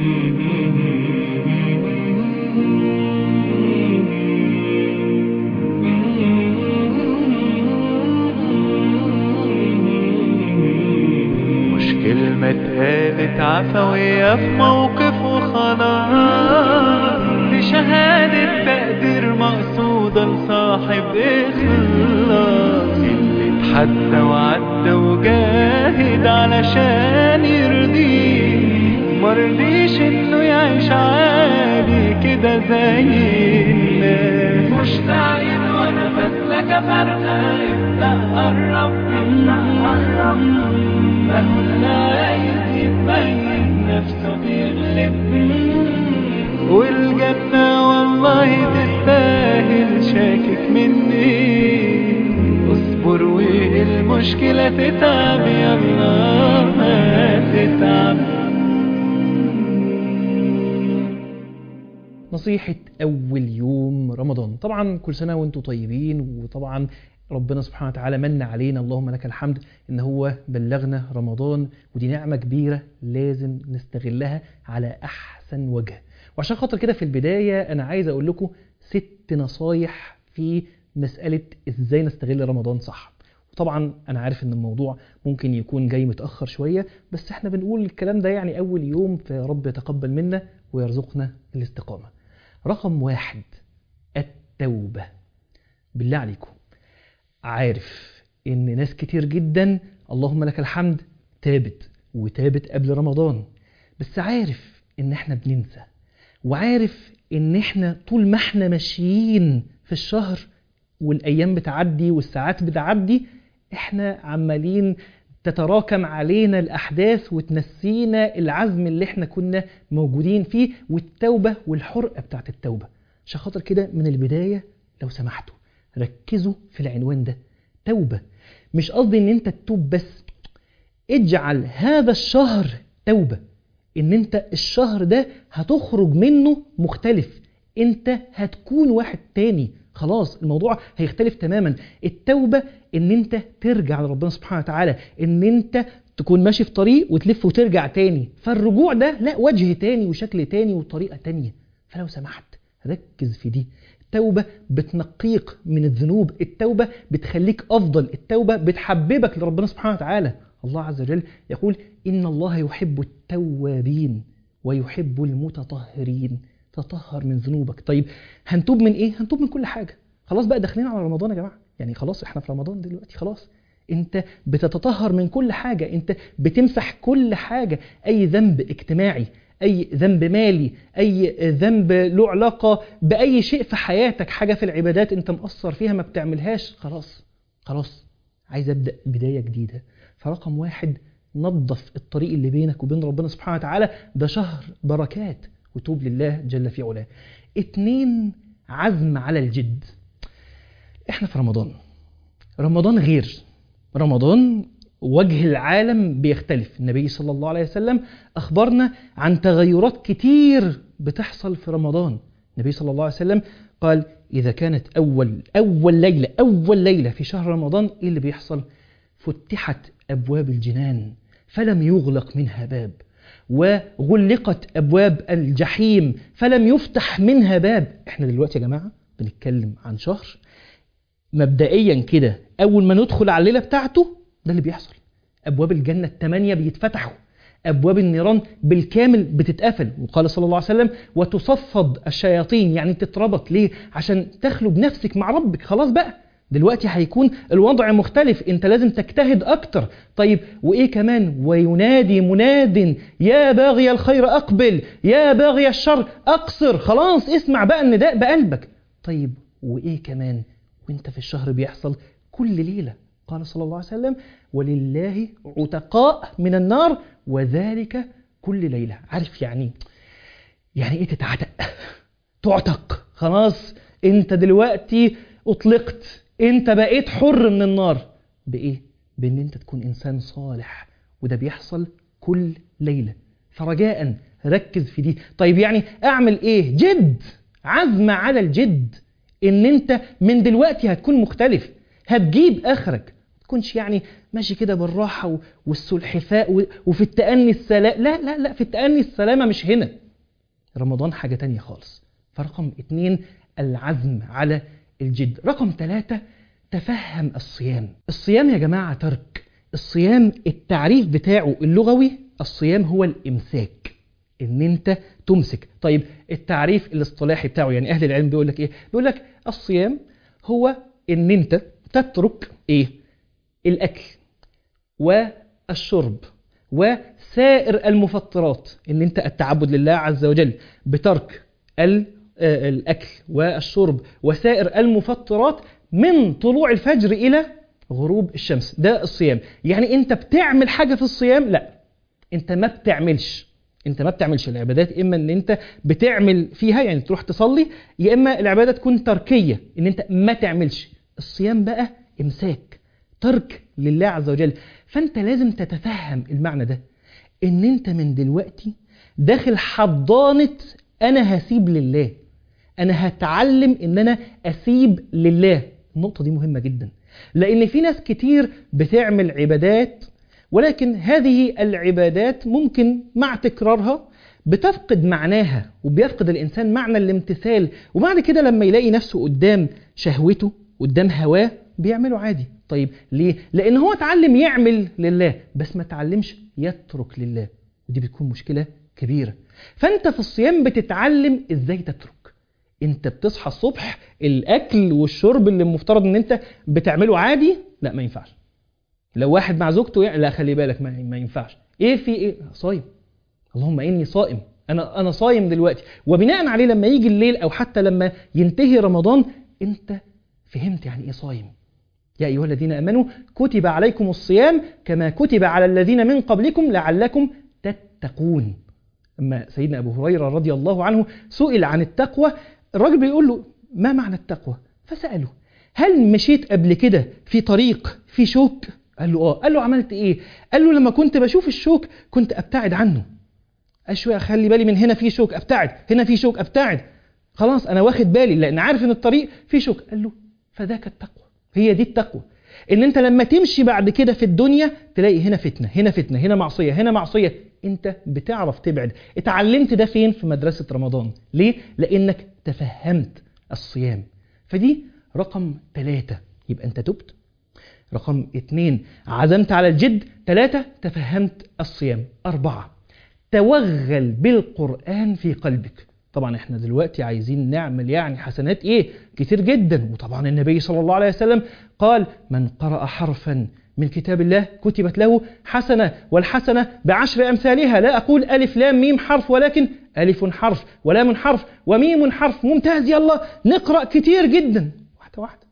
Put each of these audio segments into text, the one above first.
مش كلمة اتقالت عفوية في موقف وخلاص، دي شهادة تقدير مقصودة لصاحب إخلاص، اللي اتحدى وعدى وجاهد علشان يرضيه، مرضيش إنه يعيش عادي كده زي الناس. مشتاقين وأنا بسلك فرقة، ابدأ قرب مهما عايز يبين نفسه بيغلب، والجنة والله تستاهل، شاكك مني اصبر والمشكلة تتعب، يلا ما تتعب. نصيحة أول يوم رمضان. طبعا كل سنة وانتم طيبين، وطبعا ربنا سبحانه وتعالى من علينا، اللهم لك الحمد، إن هو بلغنا رمضان، ودي نعمة كبيرة لازم نستغلها على أحسن وجه. وعشان خاطر كده في البداية أنا عايز أقول لكم 6 نصايح في مسألة إزاي نستغل رمضان صح. وطبعا أنا عارف إن الموضوع ممكن يكون جاي متأخر شوية، بس إحنا بنقول الكلام ده يعني أول يوم، فرب يتقبل منا ويرزقنا الاستقامة. رقم 1، التوبة. بالله عليكم، عارف إن ناس كتير جدا اللهم لك الحمد وتابت قبل رمضان، بس عارف إن إحنا بننسى، وعارف إن إحنا طول ما إحنا ماشيين في الشهر والأيام بتعدي والساعات بتعدي، إحنا عمالين تتراكم علينا الأحداث وتنسينا العزم اللي إحنا كنا موجودين فيه، والتوبة والحرقة بتاعت التوبة. عشان خاطر كده من البداية لو سمحتوا ركزوا في العنوان ده، توبة. مش قصدي إن أنت تتوب بس، اجعل هذا الشهر توبة، إن أنت الشهر ده هتخرج منه مختلف، أنت هتكون واحد تاني، خلاص الموضوع هيختلف تماما. التوبة ان انت ترجع لربنا سبحانه وتعالى، ان انت تكون ماشي في طريق وتلف وترجع تاني، فالرجوع ده لا وجه تاني وشكل تاني وطريقة تانية. فلو سمحت ركز في دي. التوبة بتنقيك من الذنوب، التوبة بتخليك أفضل، التوبة بتحببك لربنا سبحانه وتعالى. الله عز وجل يقول إن الله يحب التوابين ويحب المتطهرين. تطهر من ذنوبك. طيب هنتوب من ايه؟ هنتوب من كل حاجة. خلاص بقى داخلين على رمضان يا جماعة، يعني خلاص احنا في رمضان دلوقتي، خلاص انت بتتطهر من كل حاجة، انت بتمسح كل حاجة، اي ذنب اجتماعي، اي ذنب مالي، اي ذنب له علاقة باي شيء في حياتك، حاجة في العبادات انت مقصر فيها ما بتعملهاش، خلاص عايز ابدأ بداية جديدة. فرقم 1 نظف الطريق اللي بينك وبين ربنا سبحانه وتعالى، ده شهر بركات، وتوب لله جل في علاه. 2 عزم على الجد. احنا في رمضان غير رمضان، وجه العالم بيختلف. النبي صلى الله عليه وسلم أخبرنا عن تغيرات كتير بتحصل في رمضان. النبي صلى الله عليه وسلم قال إذا كانت أول ليلة في شهر رمضان، إيه اللي بيحصل؟ فتحت أبواب الجنان فلم يغلق منها باب، وغلقت أبواب الجحيم فلم يفتح منها باب. احنا دلوقتي يا جماعة بنتكلم عن شهر مبدئيا كده، أول ما ندخل على الليلة بتاعته ده اللي بيحصل، أبواب الجنة 8 بيتفتحوا، أبواب النيران بالكامل بتتقفل. وقال صلى الله عليه وسلم وتصفد الشياطين، يعني تتربط. ليه؟ عشان تخلو بنفسك مع ربك. خلاص بقى دلوقتي هيكون الوضع مختلف، انت لازم تجتهد اكتر. طيب وايه كمان؟ وينادي مناد يا باغي الخير اقبل يا باغي الشر اقصر. خلاص اسمع بقى النداء بقلبك. طيب وايه كمان وانت في الشهر بيحصل؟ كل ليلة قال صلى الله عليه وسلم ولله عتقاء من النار وذلك كل ليلة. عارف يعني ايه تتعتق؟ تعتق. خلاص انت دلوقتي اطلقت، انت بقيت حر من النار. بايه؟ بان انت تكون انسان صالح، وده بيحصل كل ليلة. فرجاء ركز في دي. طيب يعني اعمل ايه؟ جد، عزم على الجد، ان انت من دلوقتي هتكون مختلف، هتجيب اخرك. تكونش يعني ماشي كده بالراحة والسلحفاء وفي التأني السلام. لا لا لا، في التأني السلامة مش هنا. رمضان حاجة تانية خالص. فرقم 2 العزم على الجد. رقم 3 تفهم الصيام. الصيام يا جماعة ترك. الصيام التعريف بتاعه اللغوي، الصيام هو الإمساك، إن أنت تمسك. طيب التعريف الاصطلاحي بتاعه، يعني أهل العلم بيقول لك إيه؟ بيقول لك الصيام هو إن أنت تترك إيه؟ الأكل والشرب وسائر المفطرات، إن أنت التعبد لله عز وجل بترك الأكل والشرب وسائر المفطرات من طلوع الفجر إلى غروب الشمس. ده الصيام. يعني أنت بتعمل حاجة في الصيام؟ لا، أنت ما بتعملش العبادات. إما أن أنت بتعمل فيها، يعني تروح تصلي، يا إما العبادة تكون تركية، أن أنت ما تعملش. الصيام بقى إمساك، ترك لله عز وجل. فأنت لازم تتفهم المعنى ده، أن أنت من دلوقتي داخل حضانة أنا هسيب لله، أنا هتعلم أن أنا أسيب لله. النقطة دي مهمة جدا، لأن في ناس كتير بتعمل عبادات، ولكن هذه العبادات ممكن مع تكرارها بتفقد معناها، وبيفقد الإنسان معنى الامتثال، وبعد كده لما يلاقي نفسه قدام شهوته قدام هواه بيعمله عادي. طيب ليه؟ لأن هو اتعلم يعمل لله بس ما اتعلمش يترك لله، ودي بتكون مشكلة كبيرة. فأنت في الصيام بتتعلم إزاي تترك. انت بتصحى الصبح، الاكل والشرب اللي المفترض ان انت بتعمله عادي، لا ما ينفعش. لو واحد مع زوجته لا خلي بالك ما ينفعش. ايه في ايه؟ صايم. اللهم اني صائم، انا صايم دلوقتي. وبناء عليه لما يجي الليل او حتى لما ينتهي رمضان انت فهمت يعني ايه صايم. يا ايها الذين امنوا كتب عليكم الصيام كما كتب على الذين من قبلكم لعلكم تتقون. اما سيدنا ابو هريرة رضي الله عنه سئل عن التقوى، الراجل بيقول له ما معنى التقوى؟ فسأله هل مشيت قبل كده في طريق في شوك؟ قال له اه. قال له عملت ايه؟ قال له لما كنت بشوف الشوك كنت ابتعد عنه. اشوي اخلي بالي من هنا في شوك ابتعد، هنا في شوك ابتعد، خلاص انا واخد بالي لان عارف ان الطريق في شوك. قال له فذاك التقوى. هي دي التقوى، ان انت لما تمشي بعد كده في الدنيا تلاقي هنا فتنة هنا فتنة هنا معصية هنا معصية، انت بتعرف تبعد. اتعلمت ده فين؟ في مدرسة رمضان. ليه؟ لانك تفهمت الصيام. فدي رقم 3، يبقى انت تبت. رقم 2 عزمت على الجد. 3 تفهمت الصيام. 4 توغل بالقرآن في قلبك. طبعا احنا دلوقتي عايزين نعمل يعني حسنات ايه كتير جدا، وطبعا النبي صلى الله عليه وسلم قال من قرأ حرفا من كتاب الله كتبت له حسنة، والحسنة ب10 أمثالها. لا أقول ألف لام ميم حرف، ولكن ألف حرف ولام حرف وميم حرف. ممتاز، يلا نقرأ كتير جدا، واحدة واحدة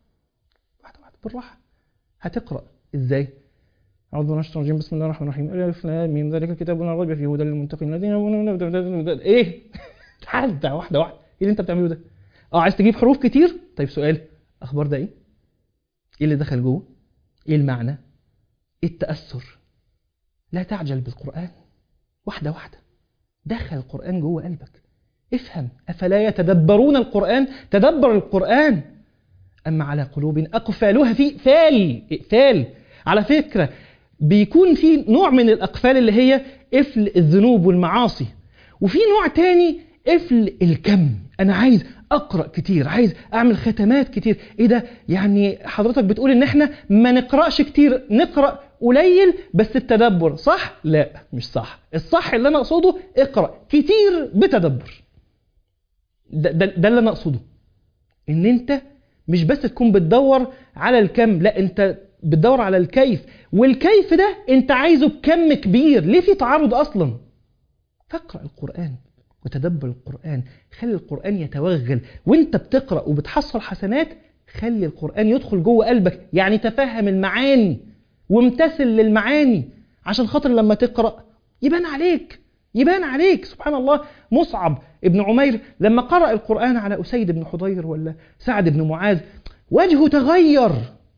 بالراحة. هتقرأ ازاي؟ أعوذ بالله من الشيطان الرجيم، بسم الله الرحمن الرحيم، ألف لام ميم ذلك الكتاب لا ريب فيه هدى للمتقين الذين ايه؟ تعال واحدة واحدة. ايه اللي انت بتعمله ده؟ عايز تجيب حروف كتير؟ طيب سؤال، اخبار ده ايه؟ ايه اللي دخل جوه؟ ايه المعنى؟ ايه التأثر؟ لا تعجل بالقرآن، واحدة واحدة. دخل القرآن جوه قلبك، افهم. أفلا يتدبرون القرآن؟ تدبر القرآن. أما على قلوب أقفالها في إقفال. على فكرة بيكون في نوع من الأقفال اللي هي قفل الذنوب والمعاصي، وفي نوع تاني قفل الكم. أنا عايز أقرأ كتير، عايز أعمل ختمات كتير. إيه ده؟ يعني حضرتك بتقول إن إحنا ما نقرأش كتير، نقرأ قليل بس التدبر صح؟ لا مش صح. الصح اللي أنا أقصده اقرأ كتير بتدبر. ده اللي أنا أقصده، إن أنت مش بس تكون بتدور على الكم، لا أنت بتدور على الكيف، والكيف ده أنت عايزه بكم كبير. ليه في تعارض أصلا؟ فاقرأ القرآن وتدبر القرآن، خلي القرآن يتوغل وانت بتقرأ وبتحصل حسنات. خلي القرآن يدخل جوه قلبك، يعني تفهم المعاني وامتثل للمعاني، عشان خاطر لما تقرأ يبان عليك. سبحان الله، مصعب ابن عمير لما قرأ القرآن على أسيد بن حضير ولا سعد بن معاذ وجهه تغير،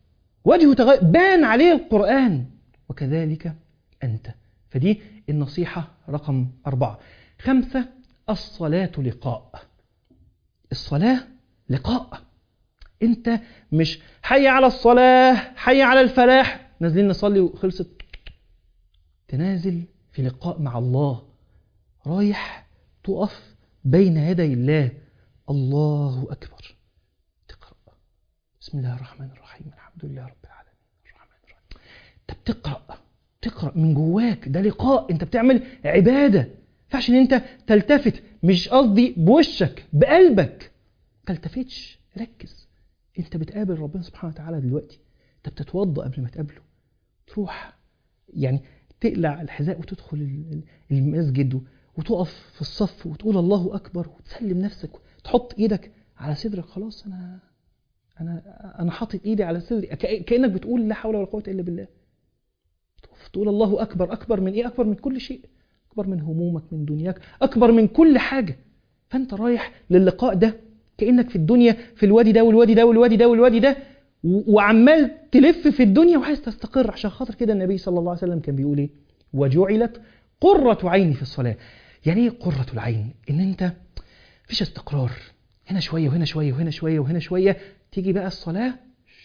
بان عليه القرآن. وكذلك أنت. فدي النصيحة رقم 4. 5 الصلاة لقاء. الصلاة لقاء. انت مش حي على الصلاة حي على الفلاح. نازلين نصلي وخلصت. تنازل في لقاء مع الله، رايح تقف بين يدي الله، الله أكبر، تقرأ بسم الله الرحمن الرحيم الحمد لله رب العالمين الرحمن الرحيم. انت بتقرأ من جواك، ده لقاء، انت بتعمل عبادة. فعش ان انت تلتفت، مش قصدي بوشك، بقلبك. تلتفتش، ركز. انت بتقابل ربنا سبحانه وتعالى دلوقتي، انت بتتوضأ قبل ما تقابله، تروح يعني تقلع الحذاء وتدخل المسجد وتقف في الصف وتقول الله أكبر وتسلم نفسك، تحط ايدك على صدرك. خلاص انا حاطط ايدي على صدري، كأنك بتقول لا حول ولا قوة الا بالله. تقول الله أكبر. أكبر من ايه؟ أكبر من كل شيء، أكبر من همومك، من دنياك، أكبر من كل حاجة. فأنت رايح للقاء ده كأنك في الدنيا في الوادي ده والوادي ده والوادي ده والوادي ده، وعمال تلف في الدنيا وعايز تستقر. عشان خاطر كده النبي صلى الله عليه وسلم كان بيقول ايه؟ وجعلت قرة عيني في الصلاة. يعني ايه قرة العين؟ ان انت فيش استقرار، هنا شوية وهنا شوية وهنا شوية وهنا شوية، تيجي بقى الصلاة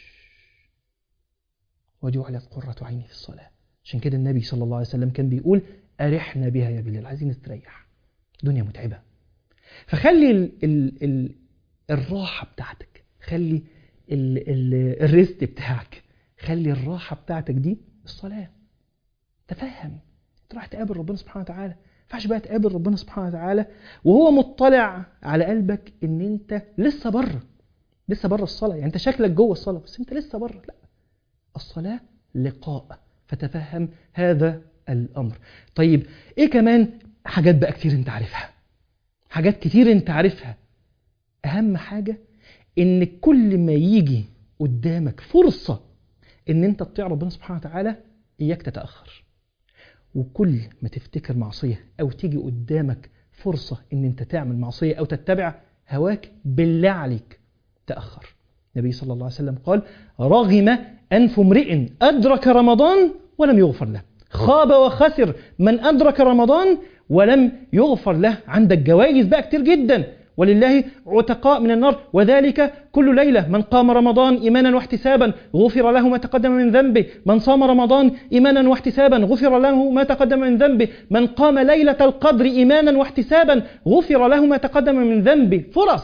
وجعلت قرة عيني في الصلاة. عشان كده النبي صلى الله عليه وسلم كان بيقول أرحنا بها يا بلال، عايزين نستريح، دنيا متعبة. فخلي الراحة بتاعتك، خلي الريست بتاعك، خلي الراحة بتاعتك دي الصلاة. تفهم، تروح تقابل ربنا سبحانه وتعالى. فعش بقى تقابل ربنا سبحانه وتعالى وهو مطلع على قلبك ان انت لسه بره الصلاة. يعني انت شكلك جوه الصلاة بس انت لسه بره. لا، الصلاة لقاء، فتفهم هذا الأمر. طيب ايه كمان حاجات بقى كتير انت عارفها، حاجات كتير انت عارفها. اهم حاجة ان كل ما يجي قدامك فرصة ان انت تطيع ربنا سبحانه وتعالى، اياك تتأخر. وكل ما تفتكر معصية او تيجي قدامك فرصة ان انت تعمل معصية او تتبع هواك، بالله عليك تأخر. النبي صلى الله عليه وسلم قال رغم أنف امرئ أدرك رمضان ولم يغفر له، خاب وخسر من أدرك رمضان ولم يغفر له. عندك جوائز بقى كتير جدا، ولله عتقاء من النار، وذلك كل ليلة. من قام رمضان إيمانا واحتسابا غفر له ما تقدم من ذنبه، من صام رمضان إيمانا واحتسابا غفر له ما تقدم من ذنبه، من قام ليلة القدر إيمانا واحتسابا غفر له ما تقدم من ذنبه.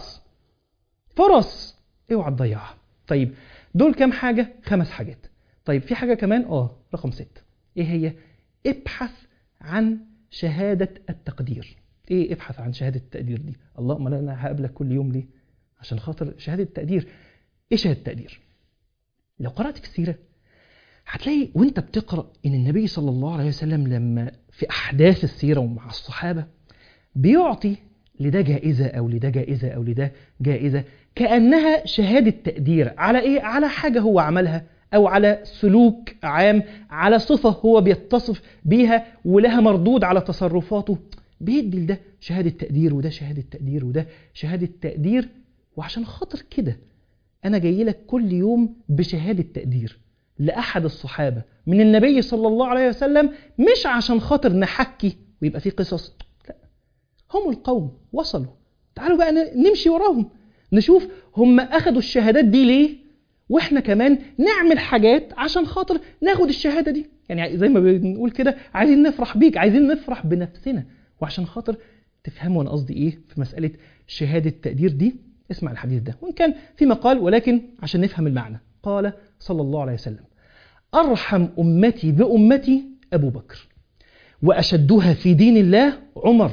فرص اوعى تضيعها. طيب دول كام حاجة؟ 5 حاجات. طيب في حاجة كمان رقم 6. ايه هي؟ ابحث عن شهادة التقدير. ايه ابحث عن شهادة التقدير دي؟ اللهم انا هقابلك كل يوم ليه؟ عشان خاطر شهادة التقدير. ايه شهادة التقدير؟ لو قرأت في السيرة هتلاقي وانت بتقرأ ان النبي صلى الله عليه وسلم لما في احداث السيرة ومع الصحابة بيعطي لده جائزة او لده جائزة او لده جائزة، كأنها شهادة تقدير على ايه؟ على حاجة هو عملها، او على سلوك عام، على صفة هو بيتصف بيها ولها مردود على تصرفاته. بيدي لده شهادة تقدير وده شهادة تقدير وده شهادة تقدير. وعشان خاطر كده انا جاي لك كل يوم بشهادة تقدير لأحد الصحابة من النبي صلى الله عليه وسلم، مش عشان خاطر نحكي ويبقى فيه قصص، لا، هم القوم وصلوا، تعالوا بقى نمشي وراهم، نشوف هم أخدوا الشهادات دي ليه، وإحنا كمان نعمل حاجات عشان خاطر ناخد الشهادة دي. يعني زي ما بنقول كده، عايزين نفرح بيك، عايزين نفرح بنفسنا. وعشان خاطر تفهموا أنا قصدي إيه في مسألة شهادة التقدير دي، اسمع الحديث ده، وإن كان في مقال ولكن عشان نفهم المعنى. قال صلى الله عليه وسلم أرحم أمتي بأمتي أبو بكر، وأشدها في دين الله عمر،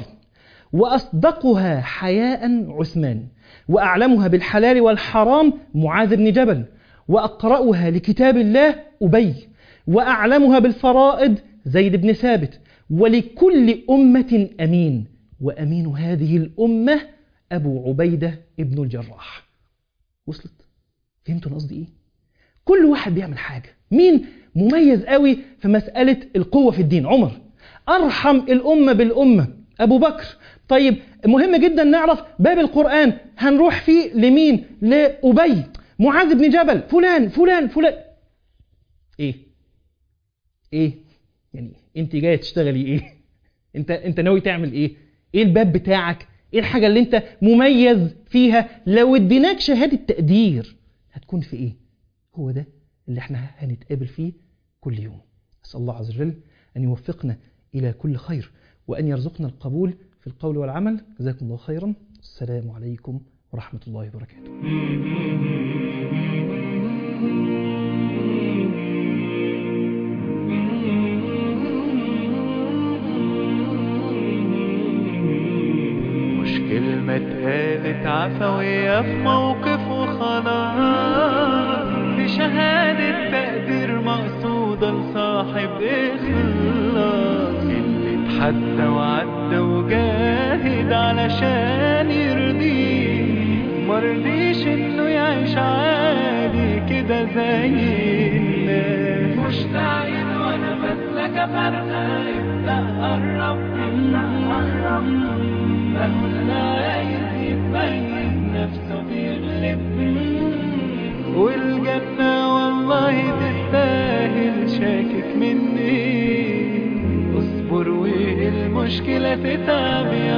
وأصدقها حياء عثمان، وأعلمها بالحلال والحرام معاذ بن جبل، وأقرأها لكتاب الله أبي، وأعلمها بالفرائض زيد بن ثابت. ولكل أمة أمين، وأمين هذه الأمة أبو عبيدة ابن الجراح. وصلت؟ فهمتوا قصدي إيه؟ كل واحد بيعمل حاجة. مين مميز قوي في مسألة القوة في الدين؟ عمر. أرحم الأمة بالأمة أبو بكر. طيب مهم جدا نعرف باب القرآن هنروح فيه لمين؟ لأبي. معاذ بن جبل، فلان فلان فلان. إيه يعني أنت جاية تشتغلي إيه؟ أنت ناوي تعمل إيه؟ إيه الباب بتاعك؟ إيه الحاجة اللي أنت مميز فيها؟ لو اديناك شهادة تقدير هتكون في إيه؟ هو ده اللي احنا هنتقابل فيه كل يوم. أسأل الله عز وجل أن يوفقنا إلى كل خير وأن يرزقنا القبول في القول والعمل. جزاكم الله خيرا. السلام عليكم ورحمة الله وبركاته. مش كلمة اتقالت عفوية في موقف وخلاص، دي شهادة تقدير مقصودة لصاحب إخلاص، اللي اتحدى وعدى وجاهد علشان يرضيه، مرضيش إنه يعيش عادي كده زي الناس. مشتاق وأنا بسلك فرقة، ابدأ قرب أنا عايز يبين نفسه بيغلب، والجنة والله تستاهل، شاكك مني اصبر والمشكلة تتعب.